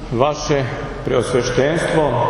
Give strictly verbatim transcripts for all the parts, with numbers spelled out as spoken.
Vaše Preosveštenstvo, e,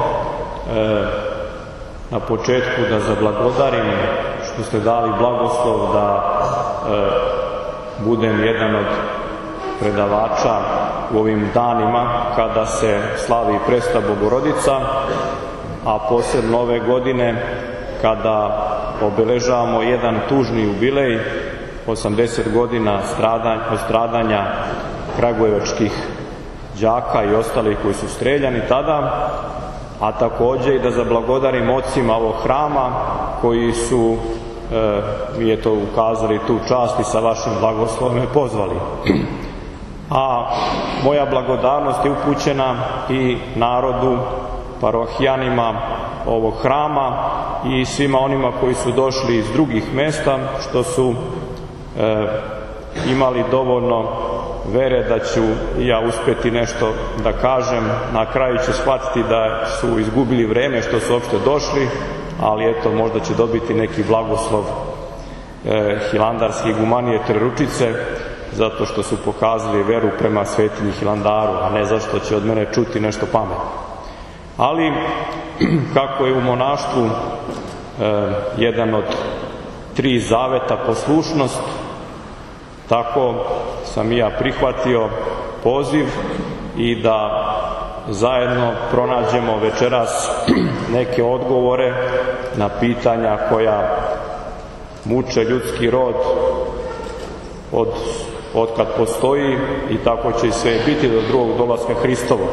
na početku da zablagodarim što ste dali blagoslov da e, budem jedan od predavača u ovim danima kada se slavi Presta Bogorodica, a posebno ove godine kada obeležavamo jedan tužni jubilej, osamdeset godina stradanja, stradanja kragujevačkih đaka i ostalih koji su streljani tada, a takođe i da zablagodarim ocima ovog hrama koji su e, mi je to ukazali tu čast i sa vašim blagoslovom me pozvali. A moja blagodarnost je upućena i narodu, parohijanima ovog hrama i svima onima koji su došli iz drugih mesta, što su e, imali dovoljno vere da ću ja uspeti nešto da kažem. Na kraju će shvatiti da su izgubili vreme što su uopšte došli, ali eto, možda će dobiti neki blagoslov e, hilandarske igumanije Trojeručice, zato što su pokazali veru prema svetinji Hilandaru, a ne zašto će od mene čuti nešto pametno. Ali, kako je u monaštvu e, jedan od tri zaveta poslušnost, tako sam i ja prihvatio poziv i da zajedno pronađemo večeras neke odgovore na pitanja koja muče ljudski rod od, od kad postoji, i tako će i sve biti do drugog dolaska Hristovog.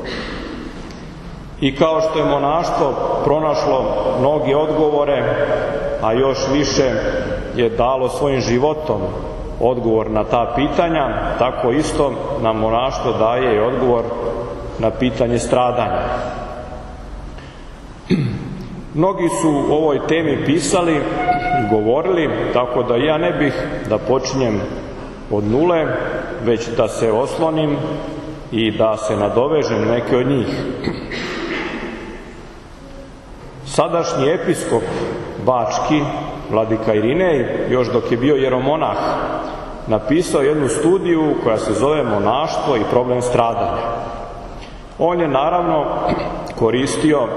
I kao što je monaštvo pronašlo mnoge odgovore, a još više je dalo svojim životom odgovor na ta pitanja, tako isto nam monaštvo daje i odgovor na pitanje stradanja. Mnogi su o ovoj temi pisali i govorili, tako da ja ne bih da počinjem od nule, već da se oslonim i da se nadovežem neke od njih. Sadašnji episkop bački, vladika Irinej, još dok je bio jeromonah, napisao jednu studiju koja se zove Monaštvo i problem stradanja. On je naravno koristio e,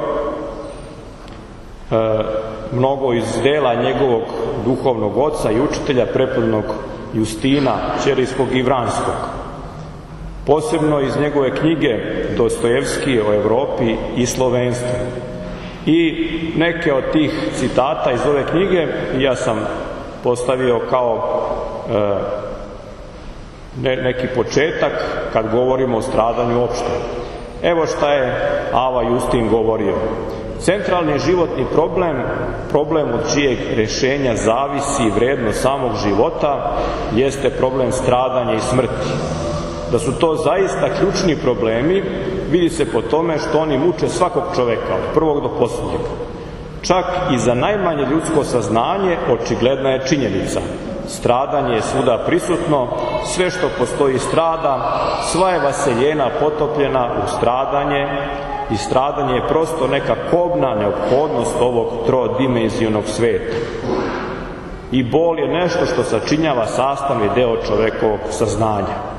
mnogo iz dela njegovog duhovnog oca i učitelja prepodobnog Justina Ćelijskog i Vranskog, posebno iz njegove knjige Dostojevski o Evropi i slovenstvu. I neke od tih citata iz ove knjige ja sam postavio kao e, ne, neki početak kad govorimo o stradanju uopšte. Evo šta je Ava Justin govorio. Centralni životni problem, problem od čijeg rešenja zavisi vrednost samog života, jeste problem stradanja i smrti. Da su to zaista ključni problemi vidi se po tome što oni muče svakog čoveka, od prvog do posljednjeg. Čak i za najmanje ljudsko saznanje očigledna je činjenica. Stradanje je svuda prisutno, sve što postoji strada, sva je vaseljena potopljena u stradanje, i stradanje je prosto neka kobna neophodnost ovog trodimenzionog sveta. I bol je nešto što sačinjava sastavni deo čovekovog saznanja.